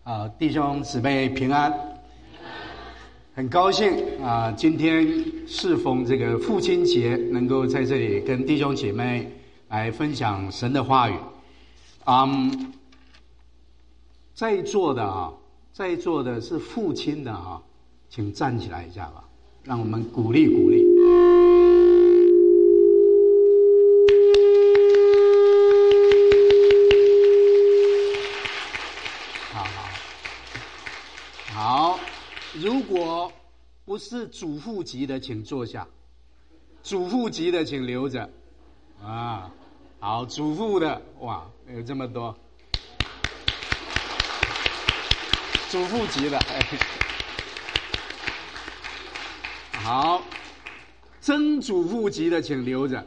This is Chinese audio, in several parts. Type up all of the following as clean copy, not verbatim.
弟兄姊妹平安，很高兴今天适逢这个父亲节，能够在这里跟弟兄姐妹来分享神的话语。在座的是父亲的请站起来一下吧，让我们鼓励鼓励。好，如果不是主妇级的请坐下，主妇级的请留着好，主妇的哇有这么多，主妇级的好，曾主妇级的请留着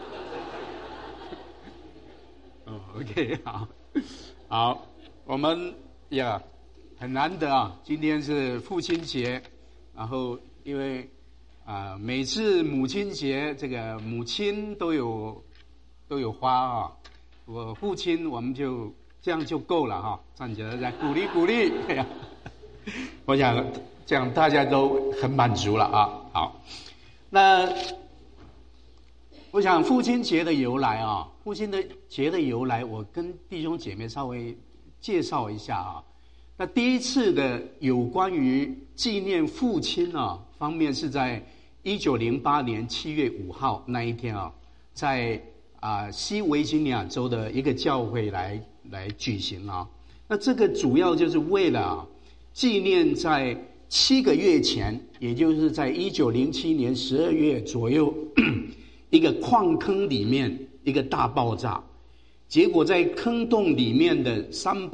OK 好，我们很难得今天是父亲节，然后因为每次母亲节这个母亲都有花我父亲我们就这样就够了站起来再鼓励鼓励我想这样大家都很满足了好，那我想父亲节的由来父亲节的由来我跟弟兄姐妹稍微介绍一下那第一次的有关于纪念父亲方面是在1908年7月5号那一天在西维吉尼亚州的一个教会来举行那这个主要就是为了纪念在7个月前，也就是在1907年12月左右一个矿坑里面一个大爆炸，结果在坑洞里面的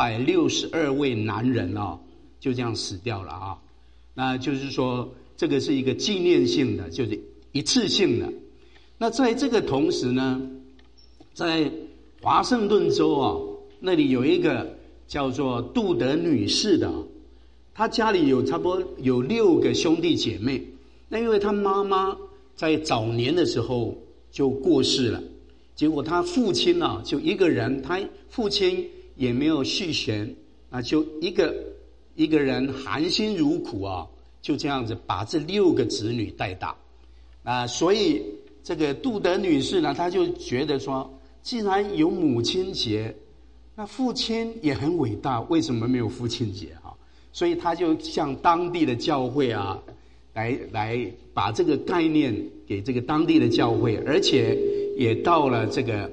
362位男人就这样死掉了那就是说这个是一个纪念性的，就是一次性的。那在这个同时呢，在华盛顿州那里有一个叫做杜德女士的她家里有差不多有6个兄弟姐妹，那因为她妈妈在早年的时候就过世了，结果他父亲就一个人，他父亲也没有续弦就一个人含辛茹苦就这样子把这6个子女带大所以这个杜德女士呢，她就觉得说，既然有母亲节，那父亲也很伟大，为什么没有父亲节所以她就向当地的教会来把这个概念给这个当地的教会，而且也到了这个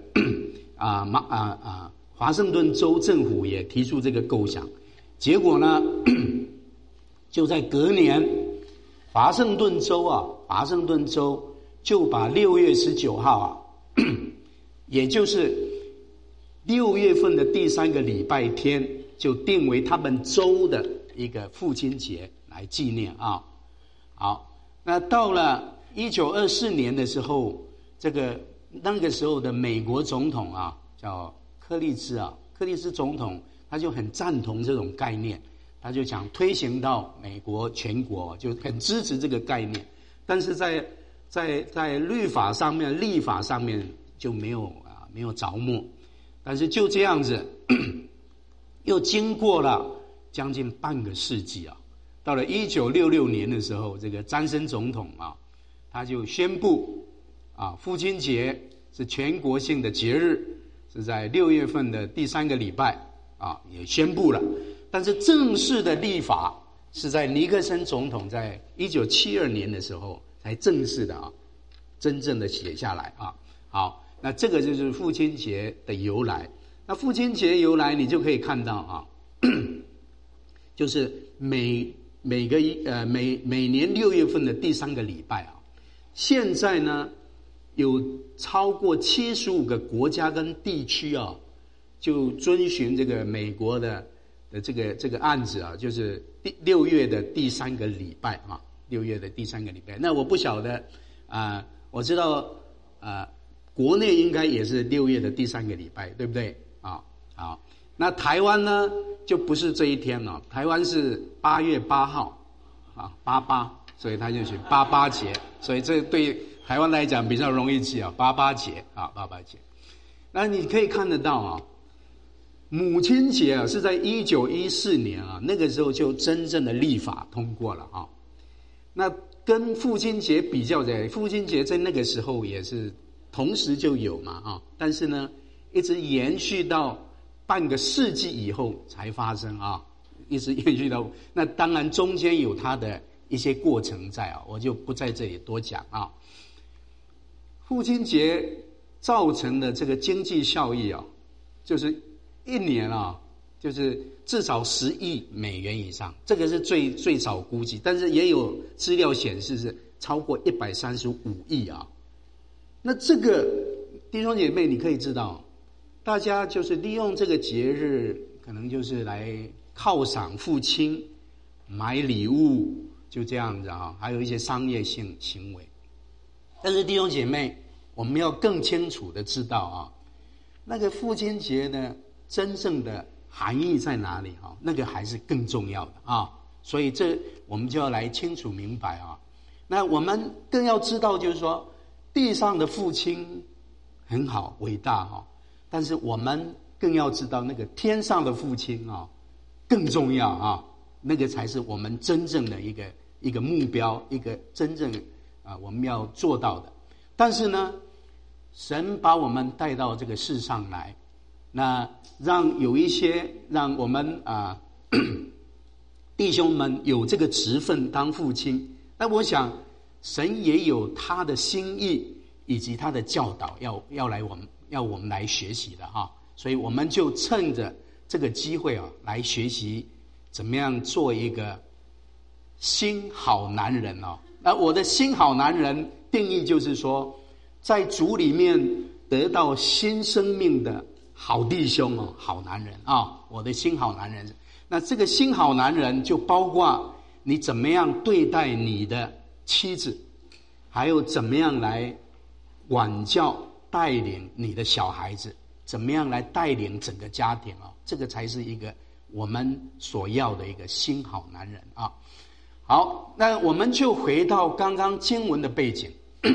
华盛顿州政府也提出这个构想，结果呢就在隔年华盛顿州就把6月19号也就是6月份的第3个礼拜天就定为他们州的一个父亲节来纪念好，那到了1924年的时候，那个时候的美国总统叫柯立芝总统，他就很赞同这种概念，他就想推行到美国全国，就很支持这个概念，但是在立法上面就没有着墨，但是就这样子又经过了将近半个世纪到了1966年的时候，这个詹森总统他就宣布父亲节是全国性的节日，是在6月份的第3个礼拜也宣布了，但是正式的立法是在尼克森总统在1972年的时候才正式的真正的写下来好，那这个就是父亲节的由来。那父亲节由来你就可以看到就是每年6月份的第3个礼拜现在呢有超过75个国家跟地区就遵循这个美国的这个案子就是6月的第3个礼拜6月的第3个礼拜。那我不晓得我知道国内应该也是6月的第3个礼拜，对不对好，那台湾呢就不是这一天台湾是8月8号88，所以他就写88节，所以这对台湾来讲比较容易记88节88节。那你可以看得到母亲节啊，是在1914年啊，那个时候就真正的立法通过了啊。那跟父亲节比较起来，父亲节在那个时候也是同时就有嘛啊，但是呢，一直延续到半个世纪以后才发生啊，一直延续到那当然中间有它的一些过程在啊，我就不在这里多讲啊。父亲节造成的这个经济效益啊，就是一年啊，就是至少10亿美元以上，这个是最少估计，但是也有资料显示是超过135亿啊。那这个弟兄姐妹，你可以知道，大家就是利用这个节日，可能就是来犒赏父亲，买礼物，就这样子啊，还有一些商业性行为。但是弟兄姐妹，我们要更清楚的知道啊，那个父亲节呢，真正的含义在哪里啊？那个还是更重要的啊。所以这我们就要来清楚明白啊。那我们更要知道，就是说，地上的父亲很好伟大啊，但是我们更要知道那个天上的父亲啊更重要啊，那个才是我们真正的一个目标，一个真正我们要做到的。但是呢，神把我们带到这个世上来，那让我们弟兄们有这个职分当父亲，那我想神也有他的心意以及他的教导要我们来学习的哈，所以我们就趁着这个机会啊，来学习怎么样做一个新好男人哦。那我的新好男人定义就是说，在主里面得到新生命的好弟兄哦，好男人啊，我的新好男人。那这个新好男人就包括你怎么样对待你的妻子，还有怎么样来管教带领你的小孩子，怎么样来带领整个家庭啊，这个才是一个我们所要的一个新好男人啊。好，那我们就回到刚刚经文的背景，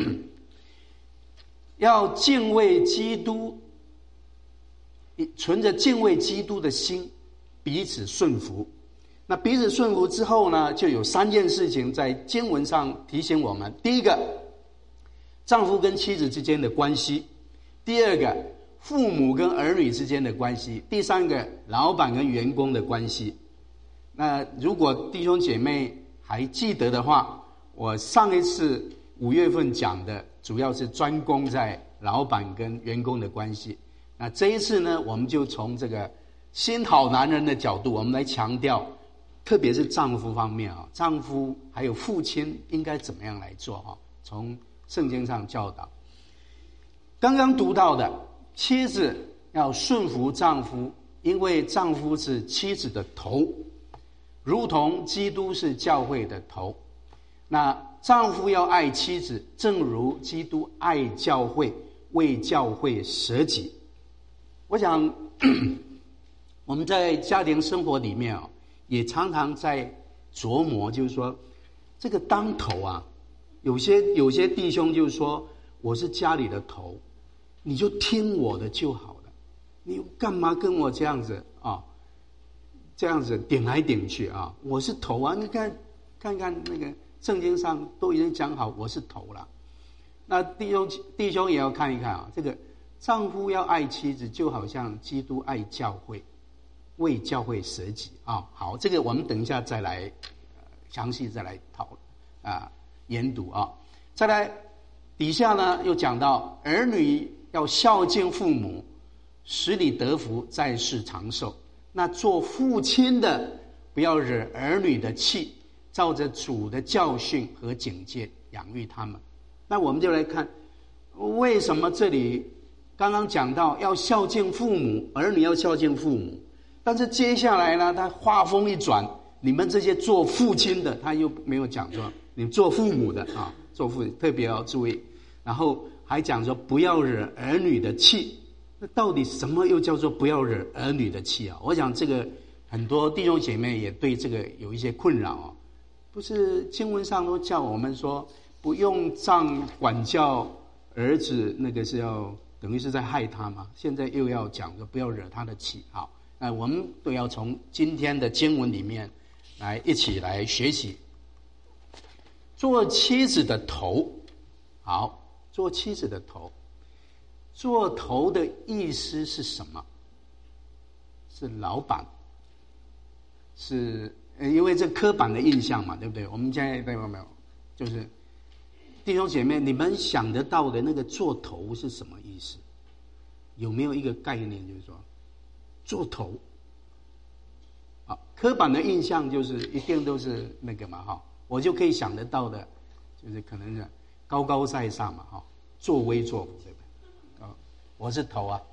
要敬畏基督，存着敬畏基督的心，彼此顺服。那彼此顺服之后呢，就有3件事情在经文上提醒我们。第一个，丈夫跟妻子之间的关系；第二个，父母跟儿女之间的关系；第三个，老板跟员工的关系。那如果弟兄姐妹还记得的话，我上一次5月份讲的主要是专攻在老板跟员工的关系。那这一次呢，我们就从这个新好男人的角度，我们来强调，特别是丈夫方面啊，丈夫还有父亲应该怎么样来做啊？从圣经上教导。刚刚读到的，妻子要顺服丈夫，因为丈夫是妻子的头，如同基督是教会的头。那丈夫要爱妻子，正如基督爱教会，为教会舍己。我想我们在家庭生活里面啊，也常常在琢磨，就是说这个当头啊，有些弟兄就是说，我是家里的头，你就听我的就好了，你干嘛跟我这样子啊？这样子点来点去啊，我是头啊！你看那个圣经上都已经讲好，我是头了。那弟兄也要看一看啊，这个丈夫要爱妻子，就好像基督爱教会，为教会舍己啊。好，这个我们等一下再来详细再来讨研读啊。再来底下呢又讲到儿女要孝敬父母，使你得福，在世长寿。那做父亲的不要惹儿女的气，照着主的教训和警戒养育他们。那我们就来看，为什么这里刚刚讲到要孝敬父母，儿女要孝敬父母，但是接下来呢，他话锋一转，你们这些做父亲的，他又没有讲说你们做父母的啊，做父特别要注意，然后还讲说不要惹儿女的气。那到底什么又叫做不要惹儿女的气啊？我想这个很多弟兄姐妹也对这个有一些困扰啊。不是经文上都叫我们说不用杖管教儿子，那个是要等于是在害他嘛？现在又要讲说不要惹他的气。好， 我们都要从今天的经文里面来一起来学习。做妻子的头，好，做妻子的头，做头的意思是什么？是老板，是因为这刻板的印象嘛，对不对？我们现在对没有，就是弟兄姐妹，你们想得到的那个做头是什么意思？有没有一个概念，就是说做头？啊，刻板的印象就是一定都是那个嘛，哈，我就可以想得到的，就是可能是高高在上嘛，哈，作威作福，对不对？我是头啊。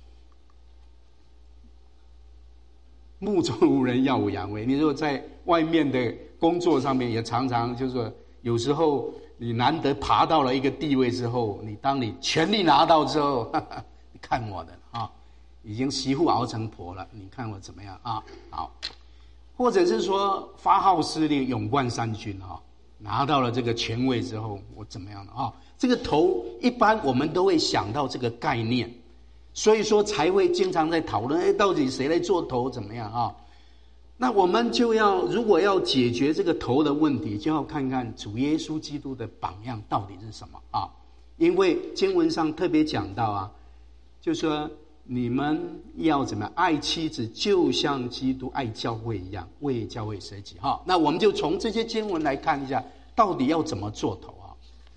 目中无人，耀武扬威。你如果在外面的工作上面，也常常就是说，有时候你难得爬到了一个地位之后，当你权力拿到之后，你看我的啊，已经媳妇熬成婆了，你看我怎么样啊？好，或者是说发号施令，勇冠三军啊，拿到了这个权位之后，我怎么样的啊？这个头一般我们都会想到这个概念。所以说才会经常在讨论，到底谁来做头怎么样啊？那我们就要，如果要解决这个头的问题，就要看看主耶稣基督的榜样到底是什么啊？因为经文上特别讲到啊，就说你们要怎么样爱妻子，就像基督爱教会一样，为教会舍己哈。那我们就从这些经文来看一下，到底要怎么做头啊？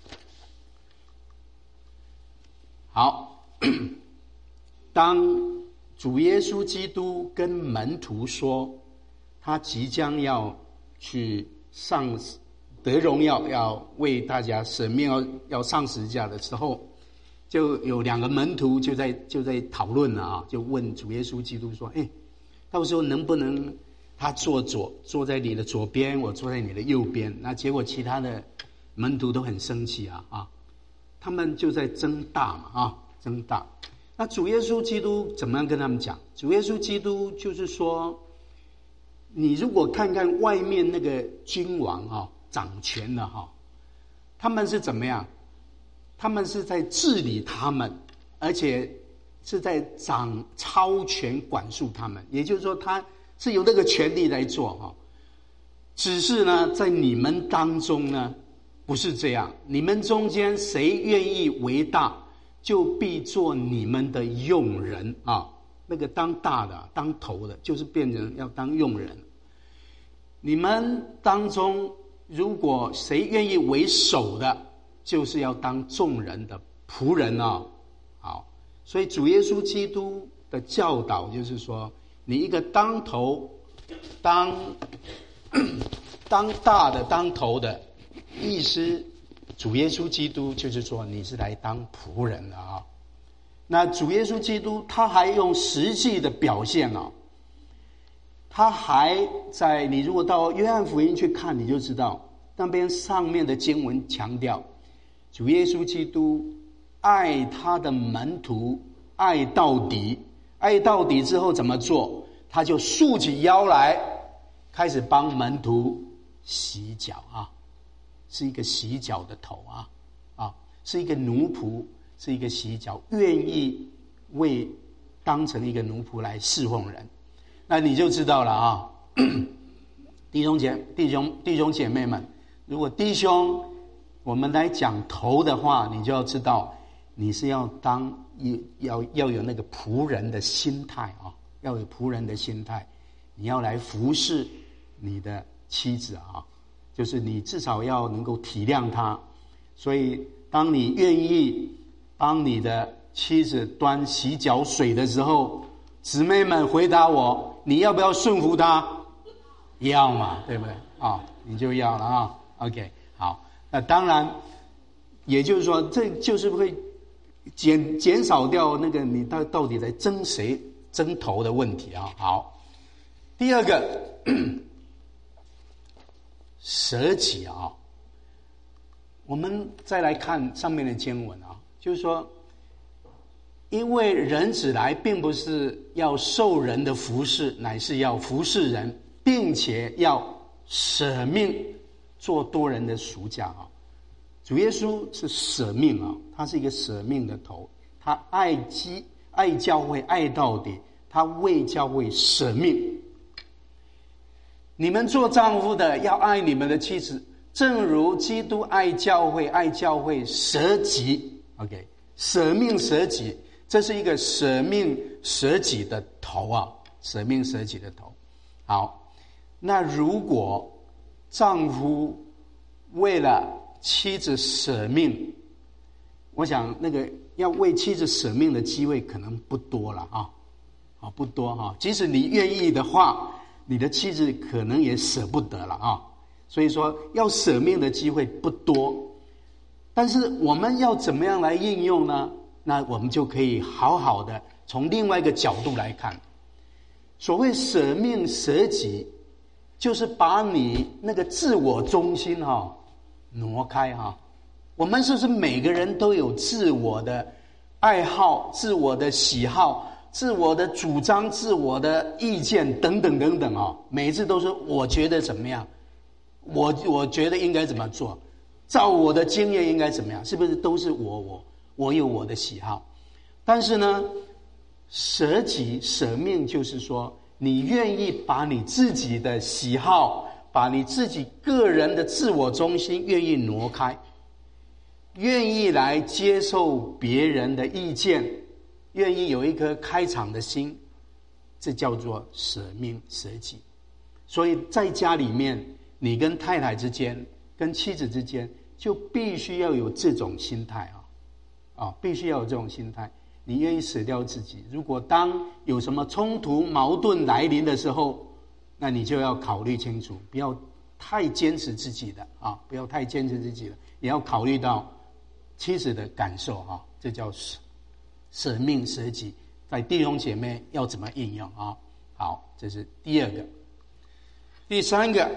好。当主耶稣基督跟门徒说他即将要去上得荣耀，要为大家舍命，要上十字架的时候，就有两个门徒就在讨论了啊，就问主耶稣基督说：“到时候能不能他坐在你的左边，我坐在你的右边？”那结果其他的门徒都很生气啊，他们就在争大嘛争大。那主耶稣基督怎么样跟他们讲？主耶稣基督就是说，你如果看看外面那个君王掌权的他们是怎么样？他们是在治理他们，而且是在超权管束他们。也就是说，他是有那个权力来做只是呢，在你们当中呢，不是这样。你们中间谁愿意为大，就必做你们的用人啊！那个当大的、当头的，就是变成要当用人。你们当中，如果谁愿意为首的，就是要当众人的仆人啊！好，所以主耶稣基督的教导就是说，你一个当头、当大的、当头的意思。主耶稣基督就是说你是来当仆人的啊。那主耶稣基督他还用实际的表现他还在，你如果到约翰福音去看，你就知道那边上面的经文强调，主耶稣基督爱他的门徒，爱到底，爱到底之后怎么做？他就竖起腰来，开始帮门徒洗脚是一个洗脚的头是一个奴仆，是一个洗脚，愿意当成一个奴仆来侍奉人。那你就知道了弟兄姐妹们，如果弟兄我们来讲头的话，你就要知道你是要有那个仆人的心态要有仆人的心态，你要来服侍你的妻子就是你至少要能够体谅他。所以当你愿意帮你的妻子端洗脚水的时候，姊妹们回答我，你要不要顺服他？要嘛，对不对你就要了OK， 好，那当然也就是说，这就是会减少掉那个你到底在争谁争头的问题好，第二个舍己我们再来看上面的经文就是说，因为人子来并不是要受人的服侍，乃是要服侍人，并且要舍命做多人的赎价主耶稣是舍命他是一个舍命的头，他爱教会爱到底， 他为教会舍命。你们做丈夫的要爱你们的妻子，正如基督爱教会舍己。OK， 舍命舍己，这是一个舍命舍己的头啊，舍命舍己的头。好，那如果丈夫为了妻子舍命，我想那个要为妻子舍命的机会可能不多了啊，不多哈。即使你愿意的话，你的妻子可能也舍不得了啊。所以说，要舍命的机会不多。但是我们要怎么样来应用呢？那我们就可以好好的从另外一个角度来看。所谓舍命舍己，就是把你那个自我中心挪开哈。我们是不是每个人都有自我的爱好、自我的喜好、自我的主张、自我的意见等等等等每一次都是我觉得怎么样，我觉得应该怎么做，照我的经验应该怎么样，是不是都是我有我的喜好？但是呢，舍己舍命就是说，你愿意把你自己的喜好，把你自己个人的自我中心愿意挪开，愿意来接受别人的意见，愿意有一颗开敞的心，这叫做舍命舍己。所以在家里面，你跟太太之间，跟妻子之间，就必须要有这种心态必须要有这种心态。你愿意舍掉自己，如果当有什么冲突矛盾来临的时候，那你就要考虑清楚，不要太坚持自己的不要太坚持自己的，也要考虑到妻子的感受这叫舍命舍己，在弟兄姐妹要怎么应用好，这是第二个。第三个，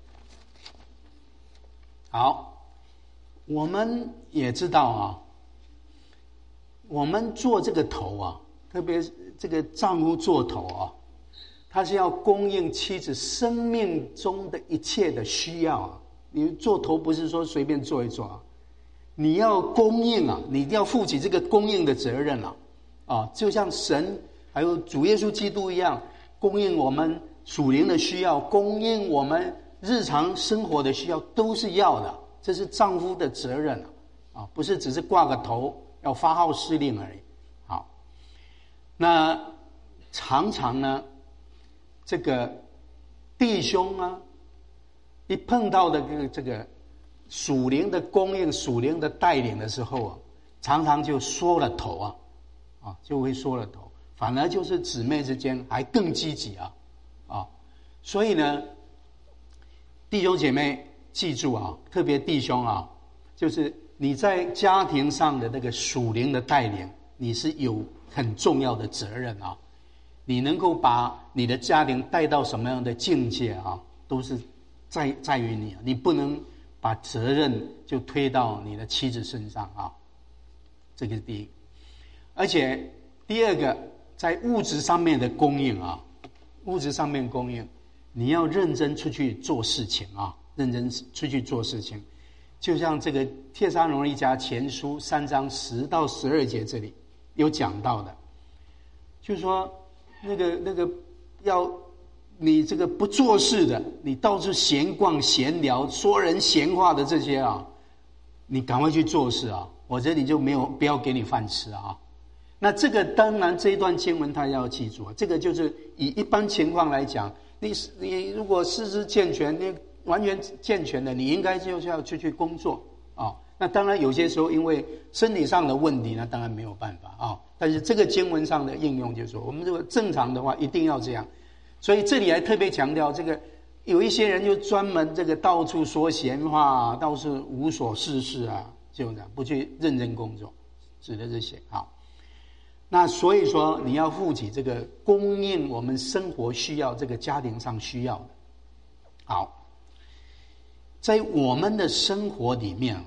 好，我们也知道我们做这个头特别这个丈夫做头他是要供应妻子生命中的一切的需要你做头不是说随便做一做你要供应你一定要负起这个供应的责任就像神还有主耶稣基督一样，供应我们属灵的需要，供应我们日常生活的需要，都是要的，这是丈夫的责任不是只是挂个头要发号施令而已。好，那常常呢，这个弟兄一碰到的这个属灵的供应、属灵的带领的时候常常就缩了头就会缩了头，反而就是姊妹之间还更积极所以呢，弟兄姐妹记住特别弟兄就是你在家庭上的那个属灵的带领，你是有很重要的责任你能够把你的家庭带到什么样的境界都是在于你你不能把责任就推到你的妻子身上这个是第一个。而且第二个，在物质上面的供应物质上面供应，你要认真出去做事情认真出去做事情。就像这个帖撒罗尼迦前书3章10到12节这里有讲到的，就是说那个要你这个不做事的，你到处闲逛闲聊说人闲话的这些你赶快去做事我这里就不要给你饭吃那这个当然这一段经文大家要记住这个就是以一般情况来讲，你如果四肢健全，你完全健全的，你应该就是要出去工作那当然有些时候因为身体上的问题，那当然没有办法但是这个经文上的应用就是说，我们这个正常的话一定要这样。所以这里还特别强调，这个有一些人就专门这个到处说闲话到处无所事事就这样不去认真工作，指的这些那所以说你要负起这个供应我们生活需要，这个家庭上需要的。好，在我们的生活里面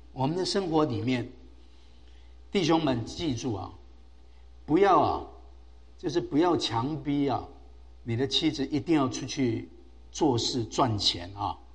弟兄们记住不要就是不要强逼你的妻子一定要出去做事赚钱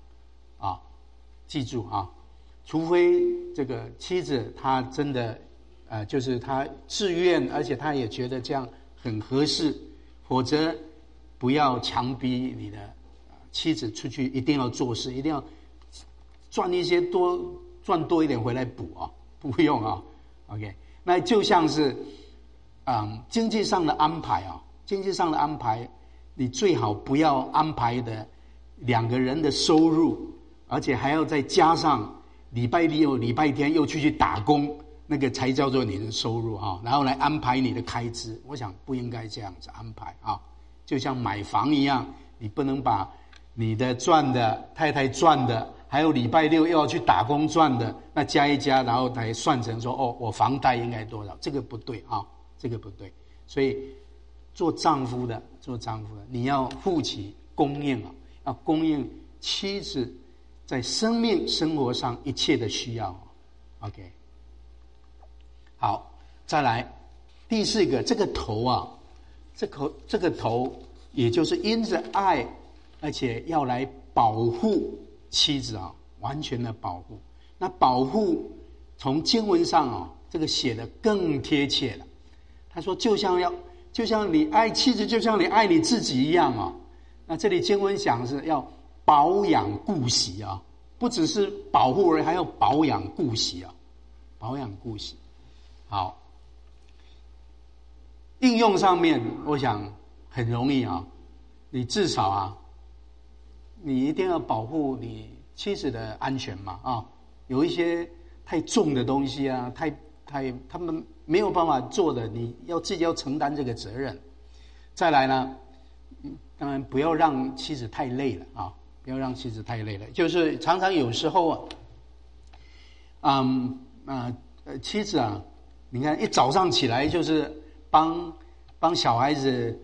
记住除非这个妻子她真的就是她自愿，而且她也觉得这样很合适， 否则不要强逼你的妻子出去一定要做事，一定要赚多一点回来补啊，不用啊 ，OK。那就像是经济上的安排啊，经济上的安排，你最好不要安排的2个人的收入，而且还要再加上礼拜六、礼拜天又去打工，那个才叫做你的收入啊，然后来安排你的开支。我想不应该这样子安排啊，就像买房一样，你不能把你的赚的、太太赚的，还有礼拜六又要去打工赚的，那加一加，然后来算成说我房贷应该多少，这个不对啊，这个不对。所以做丈夫的，你要负起供应啊，要供应妻子在生命生活上一切的需要。OK， 好，再来第4个，这个头啊，这个头，也就是因着爱，而且要来保护妻子啊，完全的保护。那保护从经文上啊，这个写的更贴切了。他说，就像你爱妻子，就像你爱你自己一样啊。那这里经文讲是要保养顾惜啊，不只是保护而已，还要保养顾惜啊，保养顾惜。好，应用上面我想很容易啊，你至少啊，你一定要保护你妻子的安全嘛啊，有一些太重的东西啊，他们没有办法做的，你要自己要承担这个责任。再来呢，当然不要让妻子太累了啊，不要让妻子太累了。就是常常有时候妻子啊，你看一早上起来就是帮小孩子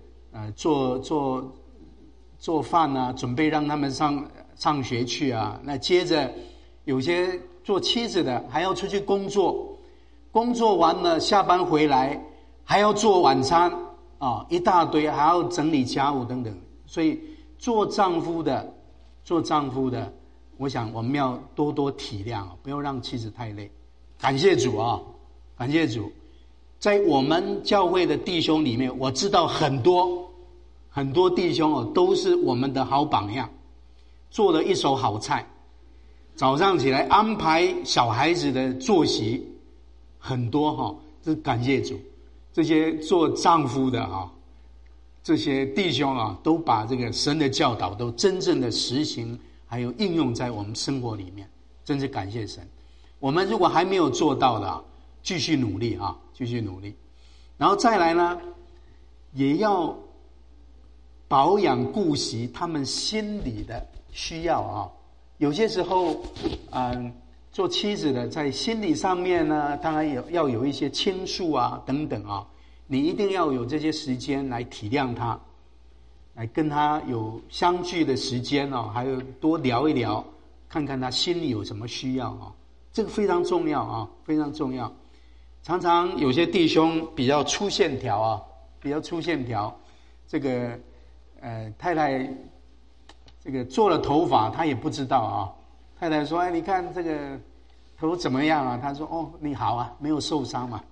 做饭啊，准备让他们上学去啊。那接着有些做妻子的还要出去工作，工作完了下班回来还要做晚餐啊，一大堆，还要整理家务等等。所以做丈夫的，我想我们要多多体谅，不要让妻子太累。感谢主啊，感谢主。在我们教会的弟兄里面，我知道很多弟兄都是我们的好榜样，做了一手好菜，早上起来安排小孩子的作息，很多这感谢主。这些做丈夫的这些弟兄都把这个神的教导都真正的实行，还有应用在我们生活里面，真是感谢神。我们如果还没有做到的继续努力继续努力。然后再来呢，也要保养顾惜他们心理的需要有些时候做妻子的在心理上面呢，当然要有一些倾诉等等你一定要有这些时间来体谅他，来跟他有相聚的时间还有多聊一聊，看看他心里有什么需要这个非常重要非常重要。常常有些弟兄比较粗线条这个太太这个做了头发他也不知道太太说你看这个头怎么样他说你好没有受伤嘛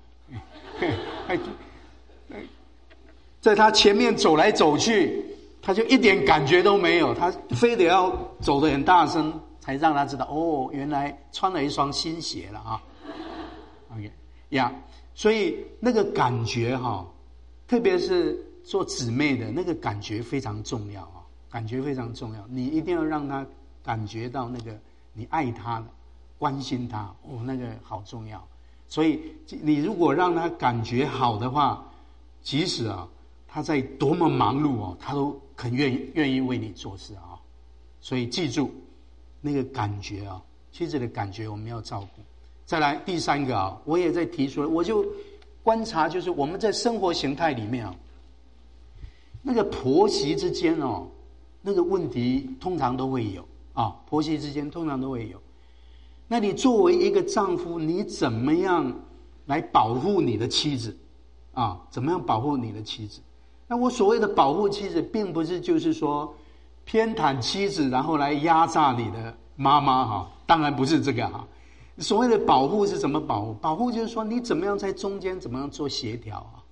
在他前面走来走去，他就一点感觉都没有，他非得要走得很大声才让他知道原来穿了一双新鞋了OK 所以那个感觉特别是做姊妹的那个感觉非常重要感觉非常重要。你一定要让他感觉到那个你爱他的，关心他那个好重要。所以你如果让他感觉好的话，即使他在多么忙碌他都很愿意为你做事所以记住那个感觉妻子的感觉我们要照顾。再来第3个我也在提出，我就观察，就是我们在生活形态里面那个婆媳之间那个问题通常都会有婆媳之间通常都会有。那你作为一个丈夫，你怎么样来保护你的妻子怎么样保护你的妻子？那我所谓的保护妻子，并不是就是说偏袒妻子然后来压榨你的妈妈当然不是这个所谓的保护是怎么保护？保护就是说你怎么样在中间怎么样做协调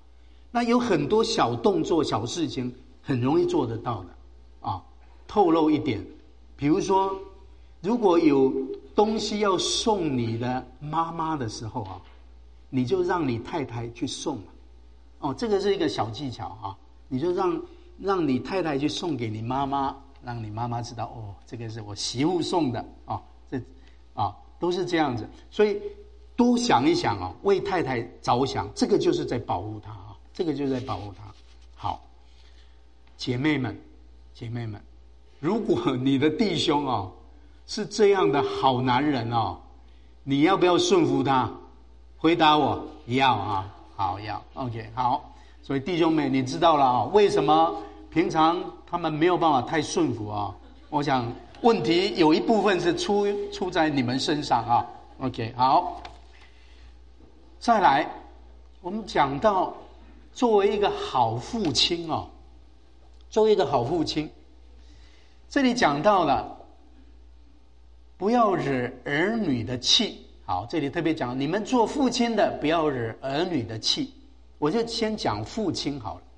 那有很多小动作、小事情很容易做得到的啊。透露一点，比如说，如果有东西要送你的妈妈的时候啊，你就让你太太去送哦，这个是一个小技巧啊，你就让你太太去送给你妈妈，让你妈妈知道哦，这个是我媳妇送的啊，都是这样子，所以多想一想啊，为太太着想，这个就是在保护她啊，这个就是在保护她。好，姐妹们，如果你的弟兄哦是这样的好男人哦，你要不要顺服他？回答我，要啊，好要 ，OK 好。所以弟兄们，你知道了啊，为什么平常他们没有办法太顺服啊？我想问题有一部分是出在你们身上啊。OK 好，再来，我们讲到作为一个好父亲哦，作为一个好父亲。这里讲到了，不要惹儿女的气。好，这里特别讲，你们做父亲的不要惹儿女的气。我就先讲父亲好了。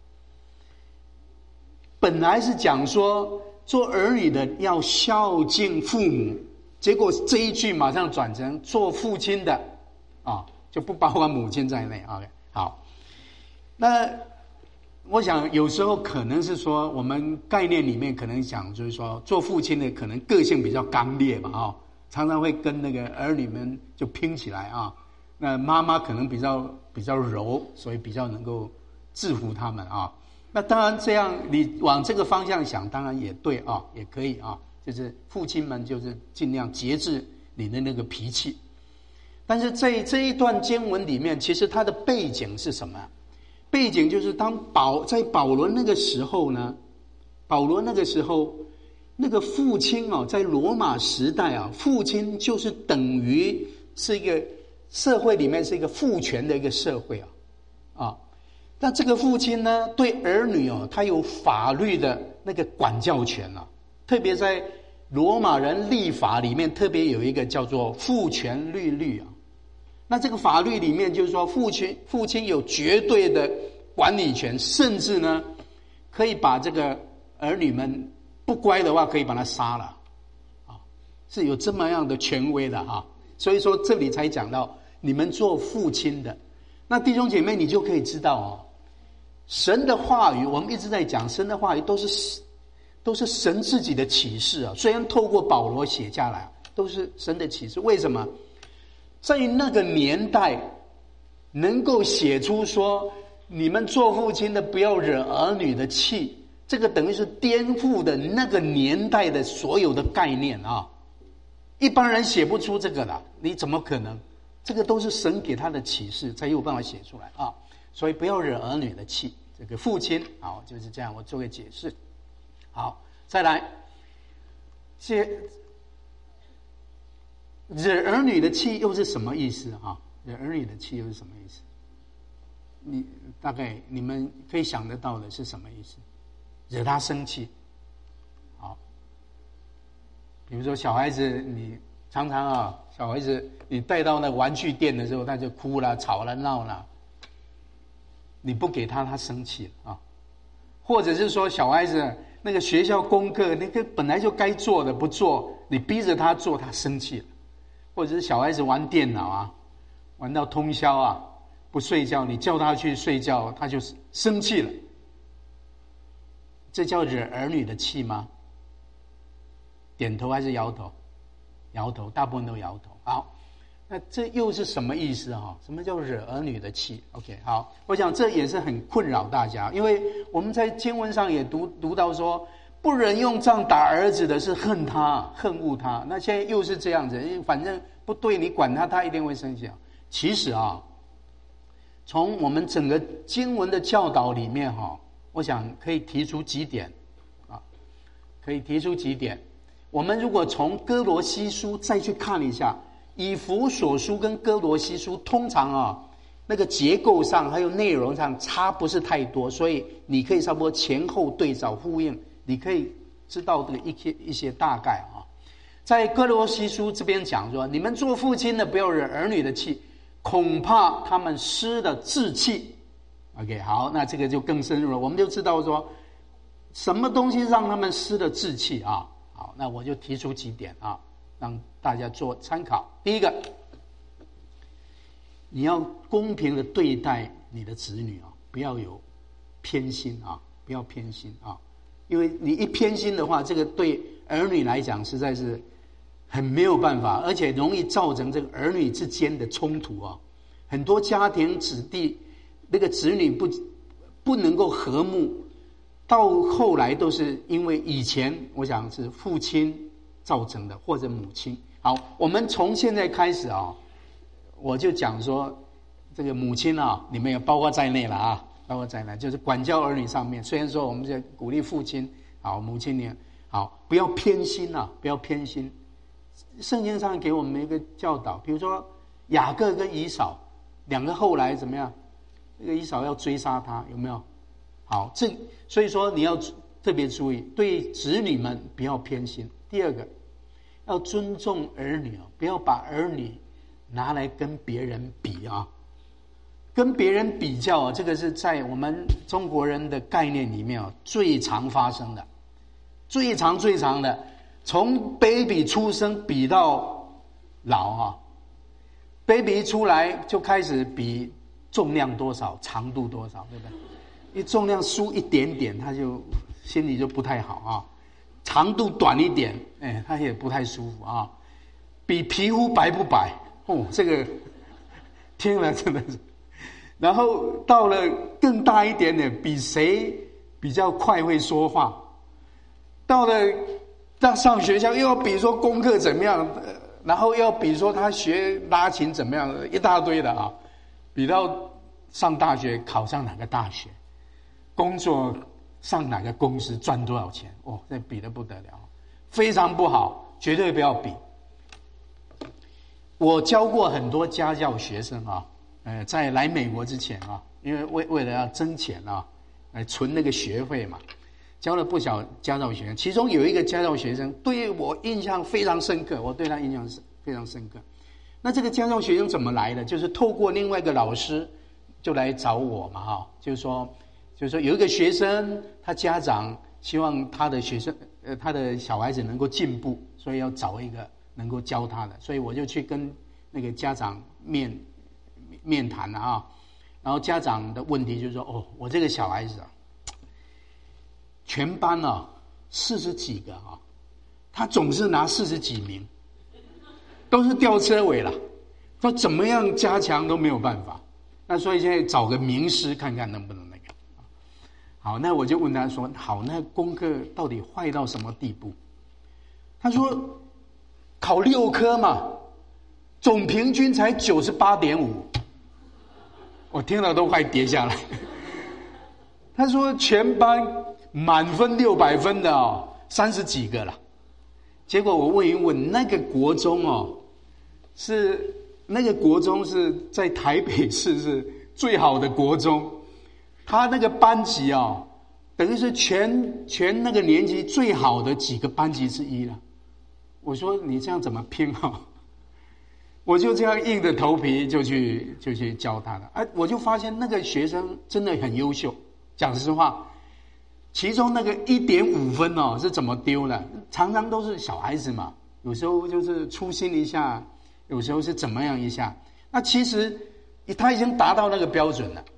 本来是讲说做儿女的要孝敬父母，结果这一句马上转成做父亲的啊，就不包括母亲在内。OK， 好，那。我想有时候可能是说，我们概念里面可能讲，就是说做父亲的可能个性比较刚烈嘛，常常会跟那个儿女们就拼起来啊。那妈妈可能比较柔，所以比较能够制服他们啊。那当然这样，你往这个方向想，当然也对啊，也可以啊。就是父亲们就是尽量节制你的那个脾气。但是在这一段经文里面，其实它的背景是什么？背景就是在保罗那个时候呢，那个父亲哦，在罗马时代啊，父亲就是等于是一个社会里面是一个父权的一个社会啊。那这个父亲呢，对儿女哦，他有法律的那个管教权啊，特别在罗马人立法里面，特别有一个叫做父权律啊。那这个法律里面就是说，父亲有绝对的管理权，甚至呢，可以把这个儿女们不乖的话，可以把他杀了，啊，是有这么样的权威的啊。所以说这里才讲到你们做父亲的，那弟兄姐妹，你就可以知道哦，神的话语，我们一直在讲神的话语都是神自己的启示啊。虽然透过保罗写下来，都是神的启示。为什么？在那个年代能够写出说你们做父亲的不要惹儿女的气，这个等于是颠覆的那个年代的所有的概念啊！一般人写不出这个的，你怎么可能？这个都是神给他的启示才有办法写出来啊！所以不要惹儿女的气，这个父亲好就是这样，我做个解释。好，再来惹儿女的气又是什么意思啊？惹儿女的气又是什么意思？大概你们可以想得到的是什么意思？惹他生气。好，比如说小孩子，你常常啊，小孩子你带到那个玩具店的时候，他就哭了、吵了、闹了，你不给他，他生气了啊。或者是说小孩子那个学校功课，那个本来就该做的不做，你逼着他做，他生气了。或者是小孩子玩电脑啊，玩到通宵啊，不睡觉，你叫他去睡觉，他就生气了。这叫惹儿女的气吗？点头还是摇头？摇头，大部分都摇头。好，那这又是什么意思啊？什么叫惹儿女的气 ？OK， 好，我想这也是很困扰大家，因为我们在经文上也读到说，不忍用杖打儿子的是恨恶他。那现在又是这样子，反正不对，你管他，他一定会生气。其实啊，从我们整个经文的教导里面我想可以提出几点啊，我们如果从哥罗西书再去看一下，以弗所书跟哥罗西书通常那个结构上还有内容上差不是太多，所以你可以差不多前后对照呼应，你可以知道这个一些大概啊。在哥罗西书这边讲说，你们做父亲的不要惹儿女的气，恐怕他们失了志气。 OK， 好，那这个就更深入了，我们就知道说什么东西让他们失了志气啊。好，那我就提出几点啊，让大家做参考。第一个，你要公平的对待你的子女啊，不要有偏心啊，不要偏心啊，因为你一偏心的话，这个对儿女来讲实在是很没有办法，而且容易造成这个儿女之间的冲突啊。很多家庭子弟那个子女不能够和睦，到后来都是因为以前我想是父亲造成的，或者母亲。好，我们从现在开始啊，我就讲说这个母亲啊，你们也包括在内了啊，包括在内，就是管教儿女上面。虽然说我们在鼓励父亲好，母亲呢好，不要偏心啊，不要偏心。圣经上给我们一个教导，比如说雅各跟以扫两个后来怎么样？这个以扫要追杀他，有没有？好，所以说你要特别注意，对子女们不要偏心。第二个，要尊重儿女啊，不要把儿女拿来跟别人比啊，跟别人比较啊，这个是在我们中国人的概念里面啊最常发生的，最长的，从 baby 出生比到老啊。baby 一出来就开始比重量多少，长度多少，对不对？一重量输一点点，他就心里就不太好啊。长度短一点，他也不太舒服啊。比皮肤白不白，这个听了真的是。然后到了更大一点点，比谁比较快会说话。到了上学校又要比说功课怎么样。然后要比说他学拉琴怎么样，一大堆的啊，比到上大学考上哪个大学，工作上哪个公司赚多少钱，这比得不得了，非常不好，绝对不要比。我教过很多家教学生啊，在来美国之前啊，因为为了要挣钱啊，来存那个学费嘛。教了不少家教学生，其中有一个家教学生对我印象非常深刻，我对他印象是非常深刻。那这个家教学生怎么来的？就是透过另外一个老师就来找我嘛，就是说有一个学生，他家长希望他的学生他的小孩子能够进步，所以要找一个能够教他的，所以我就去跟那个家长面谈啊。然后家长的问题就是说，我这个小孩子啊，全班啊40几个啊，他总是拿40几名，都是吊车尾了，说怎么样加强都没有办法。那所以现在找个名师看看能不能那个。好，那我就问他说，好，那功课到底坏到什么地步？他说考6科嘛，总平均才98.5，我听了都快跌下来。他说全班满分600分的30几个了。结果我问一问，那个国中是在台北市是最好的国中，他那个班级等于是全那个年级最好的几个班级之一了。我说你这样怎么拼我就这样硬着头皮就去教他了。我就发现那个学生真的很优秀。讲实话，其中那个1.5分是怎么丢的？常常都是小孩子嘛，有时候就是粗心一下，有时候是怎么样一下。那其实他已经达到那个标准了，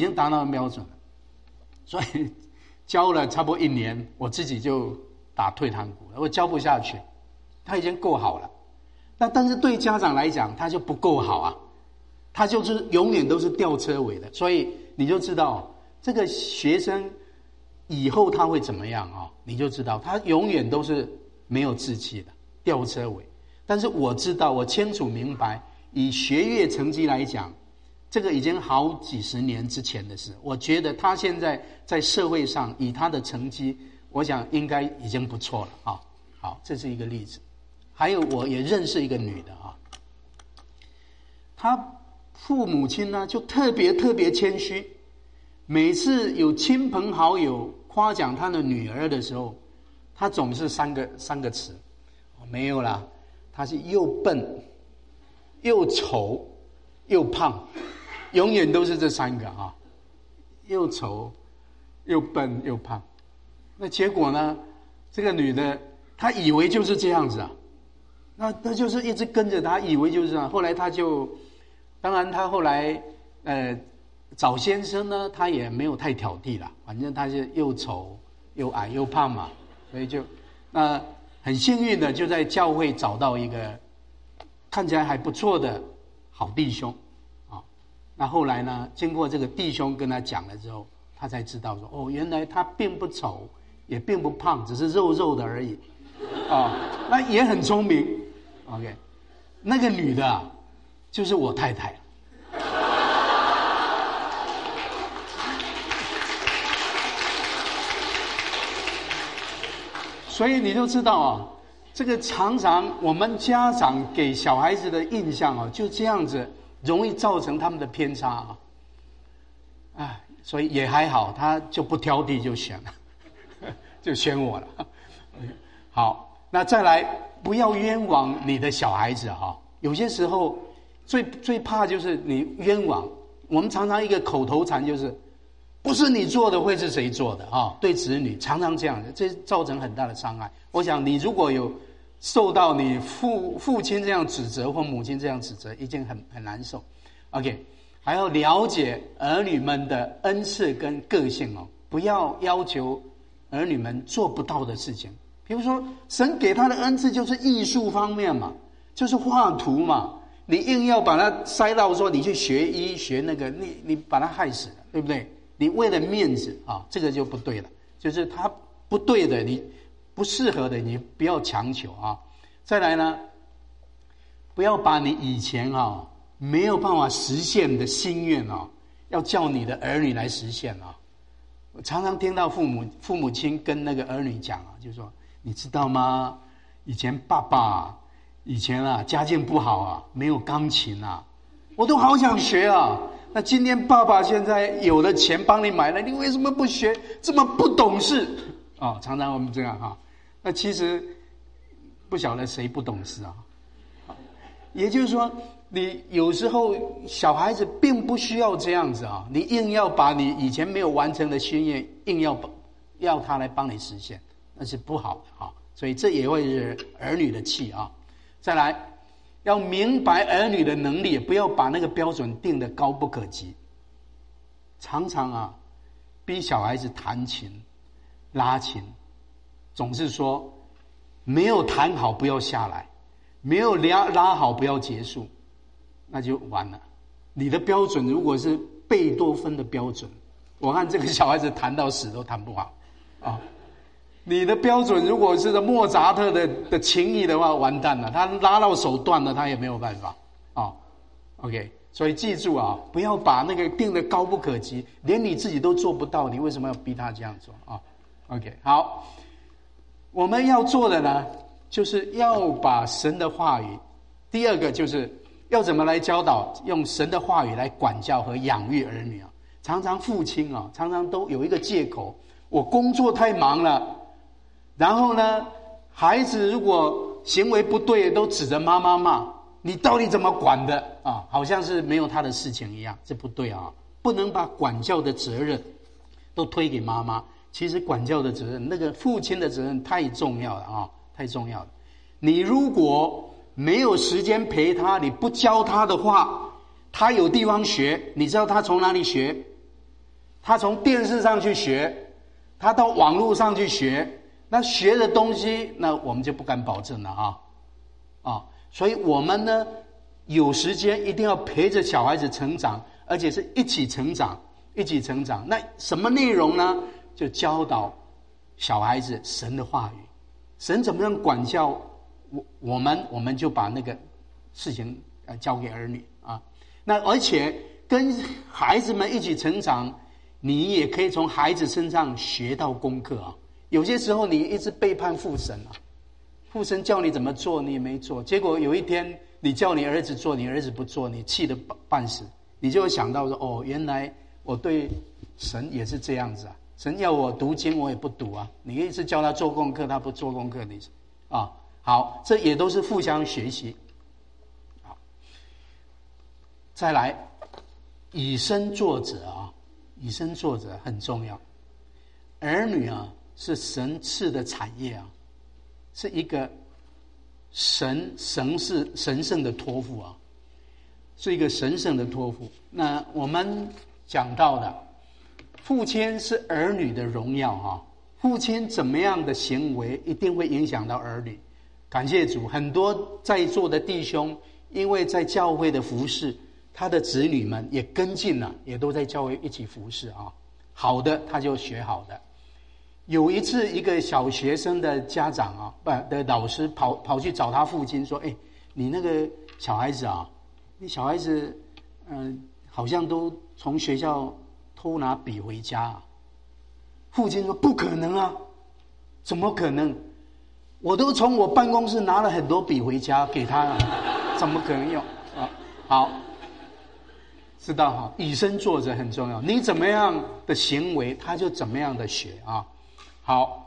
所以教了差不多1年，我自己就打退堂鼓了，我教不下去，他已经够好了。但是对家长来讲，他就不够好啊，他就是永远都是吊车尾的。所以你就知道这个学生以后他会怎么样你就知道他永远都是没有志气的，吊车尾。但是我知道，我清楚明白，以学业成绩来讲，这个已经好几十年之前的事。我觉得他现在在社会上以他的成绩，我想应该已经不错了好，这是一个例子。还有我也认识一个女的她父母亲呢就特别谦虚，每次有亲朋好友夸奖她的女儿的时候，她总是三个词，没有啦，她是又笨又丑又胖，永远都是这3个又丑又笨又胖。那结果呢，这个女的她以为就是这样子啊，那就是一直跟着他，以为就是这样。后来他就，当然他后来找先生呢，他也没有太挑剔啦，反正他是又丑又矮又胖嘛，所以就那很幸运的就在教会找到一个看起来还不错的好弟兄啊。那后来呢，经过这个弟兄跟他讲了之后，他才知道说，哦，原来他并不丑也并不胖，只是肉肉的而已啊。那也很聪明 ，OK。那个女的啊，就是我太太。所以你就知道啊，这个常常我们家长给小孩子的印象啊，就这样子容易造成他们的偏差啊。哎，所以也还好，他就不挑剔就选了，就选我了。好，那再来，不要冤枉你的小孩子哈。有些时候最怕就是你冤枉。我们常常一个口头禅就是，不是你做的会是谁做的啊？对子女常常这样的，这造成很大的伤害。我想你如果有受到你父亲这样指责或母亲这样指责，已经很难受。OK， 还要了解儿女们的恩赐跟个性哦，不要要求儿女们做不到的事情。比如说，神给他的恩赐就是艺术方面嘛，就是画图嘛，你硬要把他塞到说你去学医学那个，你把他害死了，对不对？你为了面子啊，这个就不对了。就是他不对的，你不适合的，你不要强求啊。再来呢，不要把你以前啊没有办法实现的心愿啊，要叫你的儿女来实现啊。我常常听到父母亲跟那个儿女讲啊，就说你知道吗？以前爸爸以前啊家境不好啊，没有钢琴啊，我都好想学啊。那今天爸爸现在有了钱帮你买了，你为什么不学？这么不懂事啊！常常我们这样哈。那其实不晓得谁不懂事啊。也就是说，你有时候小孩子并不需要这样子啊，你硬要把你以前没有完成的心愿，硬要他来帮你实现，那是不好的啊。所以这也会是儿女的气啊。再来，要明白儿女的能力，不要把那个标准定得高不可及。常常啊，逼小孩子弹琴、拉琴，总是说没有弹好不要下来，没有拉好不要结束，那就完了。你的标准如果是贝多芬的标准，我看这个小孩子弹到死都弹不好啊。你的标准如果是莫扎特的情谊的话，完蛋了，他拉到手断了，他也没有办法啊。OK， 所以记住啊，不要把那个定得高不可及，连你自己都做不到，你为什么要逼他这样做啊 ？OK， 好，我们要做的呢，就是要把神的话语，第二个就是要怎么来教导，用神的话语来管教和养育儿女啊。常常父亲啊，常常都有一个借口，我工作太忙了。然后呢，孩子如果行为不对，都指着妈妈骂，你到底怎么管的啊？好像是没有他的事情一样，这不对啊！不能把管教的责任都推给妈妈。其实管教的责任，那个父亲的责任太重要了啊，太重要了。你如果没有时间陪他，你不教他的话，他有地方学，你知道他从哪里学？他从电视上去学，他到网络上去学。那学的东西，那我们就不敢保证了啊！所以我们呢，有时间一定要陪着小孩子成长，而且是一起成长，一起成长。那什么内容呢？就教导小孩子神的话语，神怎么样管教我们就把那个事情交给儿女啊。那而且跟孩子们一起成长，你也可以从孩子身上学到功课啊。有些时候你一直背叛父神啊，父神叫你怎么做你也没做，结果有一天你叫你儿子做，你儿子不做，你气得半死，你就会想到说，哦，原来我对神也是这样子啊，神要我读经我也不读啊，你一直叫他做功课他不做功课，你啊，好，这也都是互相学习。好，再来以身作则啊， 以身作则很重要。儿女啊，是神赐的产业啊，是一个神圣的托付啊，是一个神圣的托付。那我们讲到的，父亲是儿女的荣耀啊，父亲怎么样的行为，一定会影响到儿女。感谢主，很多在座的弟兄，因为在教会的服事，他的子女们也跟进了，也都在教会一起服事啊。好的，他就学好的。有一次，一个小学生的家长啊，的老师跑去找他父亲说：“哎，你那个小孩子啊，你小孩子，好像都从学校偷拿笔回家啊。”父亲说：“不可能啊，怎么可能？我都从我办公室拿了很多笔回家给他了，怎么可能用啊？”好，知道哈，以身作则很重要。你怎么样的行为，他就怎么样的学啊。好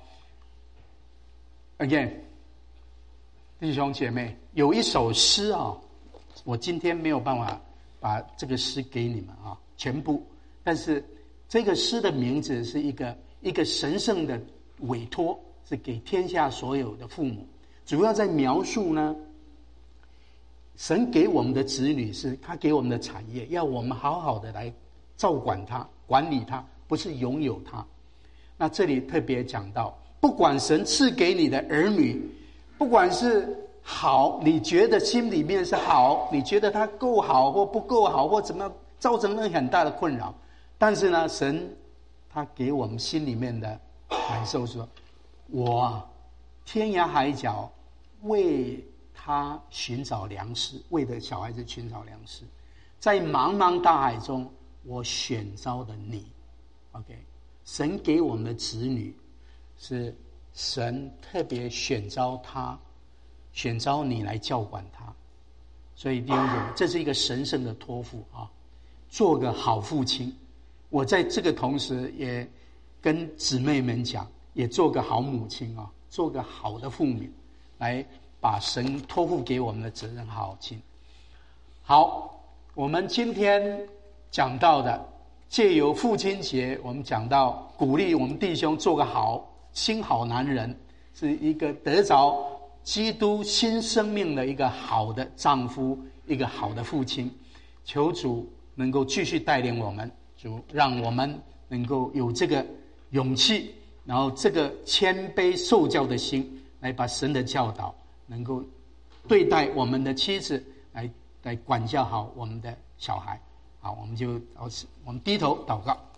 ，again， 弟兄姐妹，有一首诗啊，我今天没有办法把这个诗给你们啊，全部。但是这个诗的名字是一个神圣的委托，是给天下所有的父母，主要在描述呢，神给我们的子女是他给我们的产业，要我们好好的来照管他、管理他，不是拥有他。那这里特别讲到，不管神赐给你的儿女，不管是好，你觉得心里面是好，你觉得他够好或不够好，或怎么造成了很大的困扰，但是呢，神他给我们心里面的感受说，我天涯海角为他寻找粮食，为了小孩子寻找粮食，在茫茫大海中，我选召了你。OK。神给我们的子女，是神特别选召他，选召你来教管他，所以弟兄姐妹，这是一个神圣的托付啊！做个好父亲，我在这个同时也跟姊妹们讲，也做个好母亲啊，做个好的父母，来把神托付给我们的责任好好尽。好，我们今天讲到的。借由父亲节，我们讲到鼓励我们弟兄做个好新好男人，是一个得着基督新生命的一个好的丈夫，一个好的父亲。求主能够继续带领我们，主让我们能够有这个勇气，然后这个谦卑受教的心，来把神的教导能够对待我们的妻子，来管教好我们的小孩。好，我们低头祷告。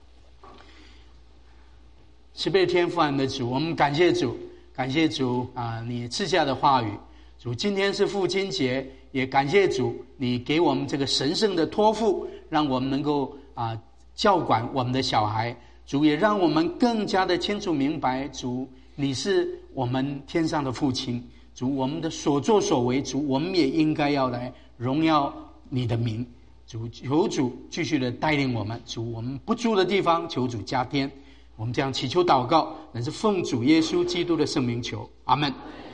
慈悲天父的主，我们感谢主，感谢主啊，你赐下的话语。主，今天是父亲节，也感谢主，你给我们这个神圣的托付，让我们能够教管我们的小孩。主，也让我们更加的清楚明白，主，你是我们天上的父亲。主，我们的所作所为，主，我们也应该要来荣耀你的名。主，求主继续的带领我们。主，我们不足的地方，求主加添。我们这样祈求祷告，乃是奉主耶稣基督的圣名求，阿们。